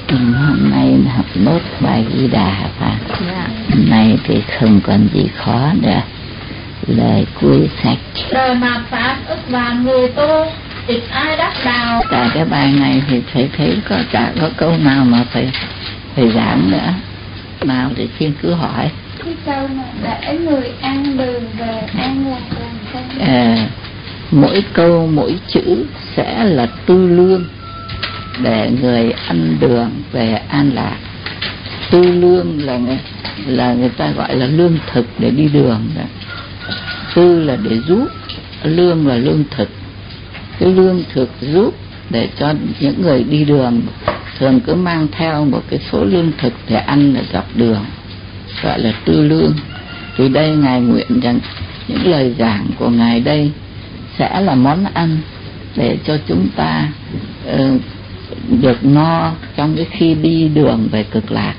Hôm nay học nốt bài Di Đà Phật. Hôm nay thì không còn gì khó nữa. Lời cuối sách. Đời mà Pháp ức vạn người tu, ít ai đắc đạo. Tại cái bài này thì thầy thấy chả có câu nào mà phải giảng nữa. Nào thì xin cứ hỏi. Cái câu mà để người ăn đường về an lạc làm sao? Mỗi câu mỗi chữ sẽ là tư lương để người ăn đường về an lạc. Tư lương là người ta gọi là lương thực để đi đường đó. Tư là để giúp, lương là lương thực. Cái lương thực giúp để cho những người đi đường thường cứ mang theo một cái số lương thực để ăn ở dọc đường, gọi là tư lương. Thì đây Ngài nguyện rằng những lời giảng của Ngài đây sẽ là món ăn để cho chúng ta được no trong cái khi đi đường về cực lạc.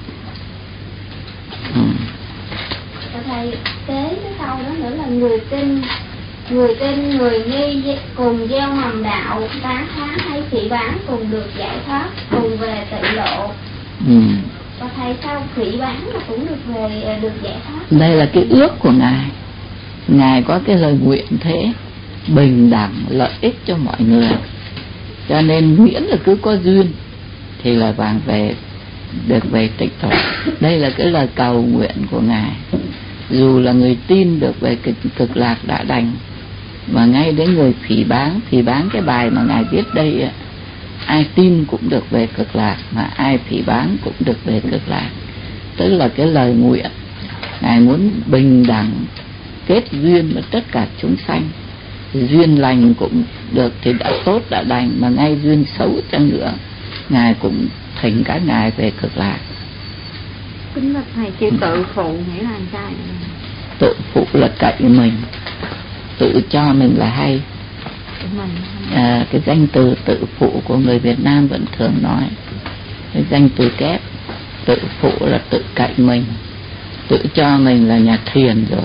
Thầy kế cái câu đó nữa là người tin người nghi cùng gieo mầm đạo, bán hóa hay phỉ bán cùng được giải thoát, cùng về tịnh độ. Và thầy sao phỉ bán là cũng được giải thoát? Đây là cái ước của Ngài. Ngài có cái lời nguyện thế, bình đẳng lợi ích cho mọi người. Cho nên miễn là cứ có duyên thì là được về tịnh độ. Đây là cái lời cầu nguyện của Ngài. Dù là người tin được về cực lạc đã đành, mà ngay đến người phỉ bán cái bài mà Ngài viết đây, ai tin cũng được về cực lạc, mà ai phỉ bán cũng được về cực lạc. Tức là cái lời nguyện Ngài muốn bình đẳng kết duyên với tất cả chúng sanh. Duyên lành cũng được thì đã tốt đã đành, mà ngay duyên xấu chăng nữa Ngài cũng thỉnh các Ngài về cực lạc. Kính bạch thầy, chữ tự phụ nghĩa là sao? Tự phụ là cậy mình, tự cho mình là hay. Cái danh từ tự phụ của người Việt Nam vẫn thường nói, cái danh từ kép. Tự phụ là tự cậy mình, tự cho mình là nhà thiền rồi.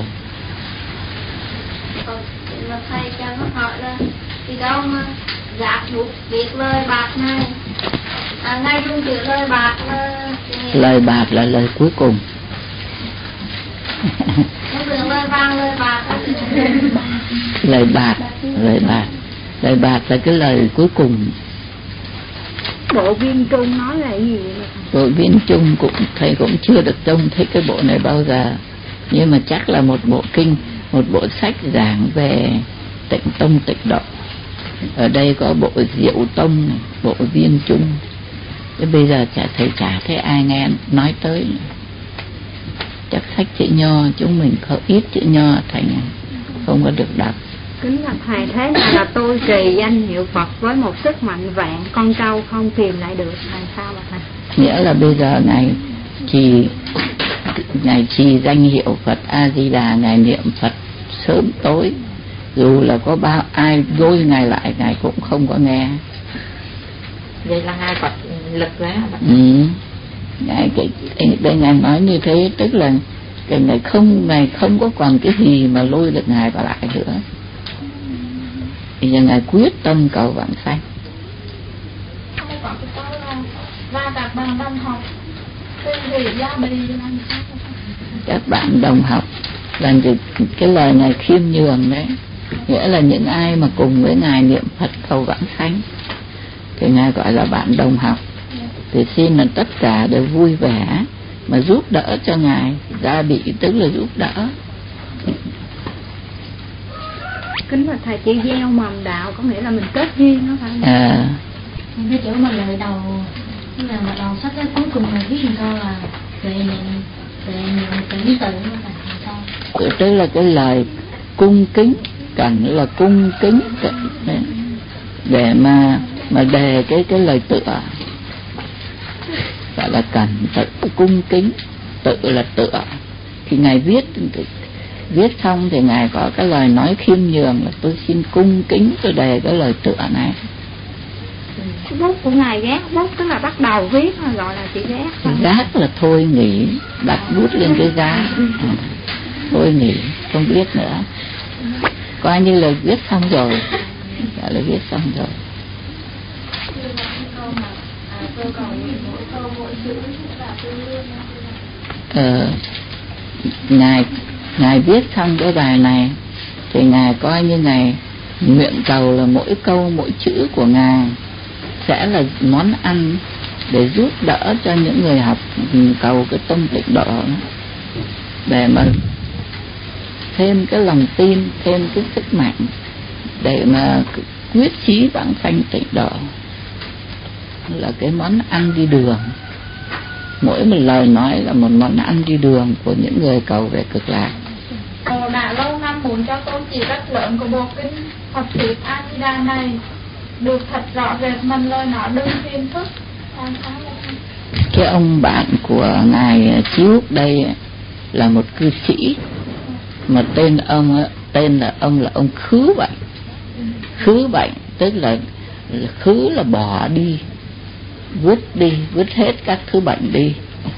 Thầy cho nó hỏi là thì đâu mà gạt buộc việc lời bạc này, ngay trong chữ lời bạc là... Lời bạc là lời cuối cùng. Lời vang lời bạc. Lời bạc là cái lời cuối cùng. Bộ Viên Trung nói là gì vậy? Bộ Viên Trung thầy cũng chưa được trông thấy cái bộ này bao giờ, nhưng mà chắc là một bộ kinh, một bộ sách giảng về Tịnh Tông Tịnh Độ. Ở đây có bộ Diệu Tông này, bộ Viên Trung. Thế bây giờ thầy chả thấy ai nghe nói tới. Chắc sách chữ Nho chúng mình không ít chữ Nho, thành không có được đọc. Kính bạch thầy, thế là tôi trì danh hiệu Phật với một sức mạnh vạn con trâu không kìm lại được, là sao bạch thầy? Nghĩa là bây giờ Ngài trì danh hiệu Phật A Di Đà, Ngài niệm Phật sớm tối, dù là có bao ai dối Ngài lại Ngài cũng không có nghe. Vậy là Ngài Phật lực quá hả? Ngài nói như thế, tức là Ngài không có còn cái gì mà lôi được Ngài vào lại nữa. Thì Ngài quyết tâm cầu vãng sanh. Và các bạn đồng học các bạn đồng học là cái lời Ngài khiêm nhường đấy, nghĩa là những ai mà cùng với Ngài niệm Phật cầu vãng sanh thì Ngài gọi là bạn đồng học. Thì xin là tất cả đều vui vẻ mà giúp đỡ cho Ngài. Gia bị tức là giúp đỡ. Kính bạch thầy, chỉ gieo mầm đạo có nghĩa là mình kết duyên đó phải không? Cái chỗ mà lời đầu, tức là mà đầu sách đó cuối cùng là viết sao là về tự sao? Tức là cái lời cung kính, cần là cung kính để mà đề cái lời tựa, gọi là cần tự cung kính. Tự là tựa. Thì Ngài viết xong thì Ngài có cái lời nói khiêm nhường là tôi xin cung kính tôi đề cái lời tựa này. Bút của Ngài gác bút, tức là bắt đầu viết gọi là chỉ gác. Gác là thôi nghỉ, đặt bút lên cái giá, thôi nghỉ, không viết nữa, coi như là viết xong rồi, gọi là viết xong rồi. Tôi cầu mỗi câu Ngài viết xong cái bài này thì ngài coi như ngài nguyện cầu là mỗi câu mỗi chữ của ngài sẽ là món ăn để giúp đỡ cho những người học cầu cái tâm tịnh độ, để mà thêm cái lòng tin, thêm cái sức mạnh để mà quyết chí vãng sanh tịnh độ, là cái món ăn đi đường. Mỗi một lời nói là một món ăn đi đường của những người cầu về cực lạc. Đã lâu năm muốn cho tôn chỉ rất lớn của bộ kinh Phật thuyết A Di Đà này được thật rõ rệt, mình lời nói đừng phiền phức. Cái ông bạn của ngài Chiếu đây là một cư sĩ, mà tên là ông Khứ Bệnh. Khứ Bệnh tức là khứ là bỏ đi, vứt hết các thứ bệnh đi.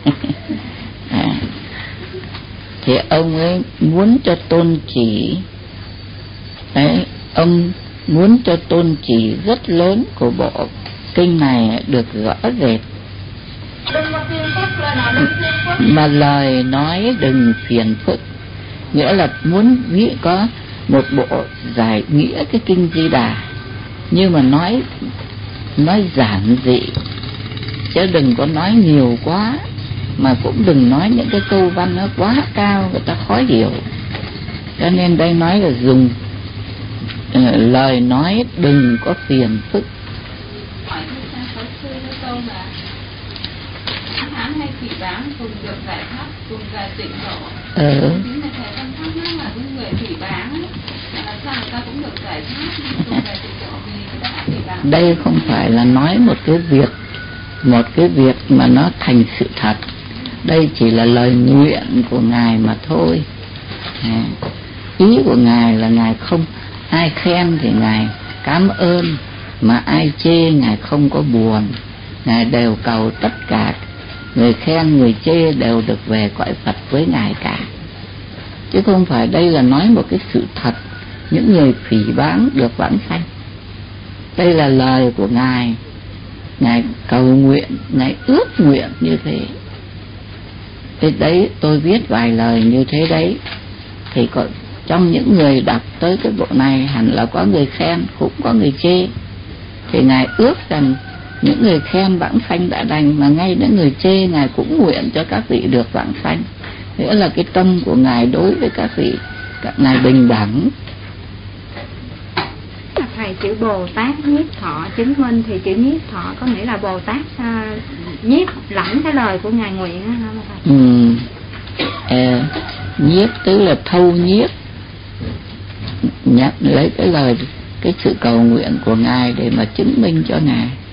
Thì ông ấy muốn cho tôn chỉ đấy, ông muốn cho tôn chỉ rất lớn của bộ kinh này được rõ rệt, mà lời nói đừng phiền phức, nghĩa là muốn có một bộ giải nghĩa cái kinh Di Đà, nhưng mà nói giản dị, chứ đừng có nói nhiều quá, mà cũng đừng nói những cái câu văn nó quá cao người ta khó hiểu. Cho nên đây nói là dùng lời nói đừng có phiền phức. Hay phỉ báng cùng được giải thoát, cùng về tịnh độ. Chính là thầy con thắc mắc là những người phỉ báng sao người ta cũng được giải thoát cùng về tịnh độ, vì người ta đã phỉ báng. Đây không phải là nói một cái việc mà nó thành sự thật. Đây chỉ là lời nguyện của ngài mà thôi. Ý của ngài là ngài không, ai khen thì ngài cảm ơn, mà ai chê ngài không có buồn. Ngài đều cầu tất cả người khen người chê đều được về cõi Phật với ngài cả, chứ không phải đây là nói một cái sự thật những người phỉ báng được vãng sanh. Đây là lời của ngài, ngài cầu nguyện, ngài ước nguyện như thế. Thế đấy, tôi viết vài lời như thế đấy, thì có trong những người đọc tới cái bộ này hẳn là có người khen cũng có người chê. Thì ngài ước rằng những người khen vãng sanh đã đành, mà ngay những người chê ngài cũng nguyện cho các vị được vãng sanh. Nghĩa là cái tâm của ngài đối với các vị, các ngài bình đẳng. Thầy, chữ Bồ Tát nhiếp thọ chứng minh thì chữ nhiếp thọ có nghĩa là Bồ Tát nhiếp lẫn cái lời của ngài nguyện đó hả thầy? Nhiếp tức là thâu nhiếp, nhận lấy cái lời, cái sự cầu nguyện của ngài để mà chứng minh cho ngài.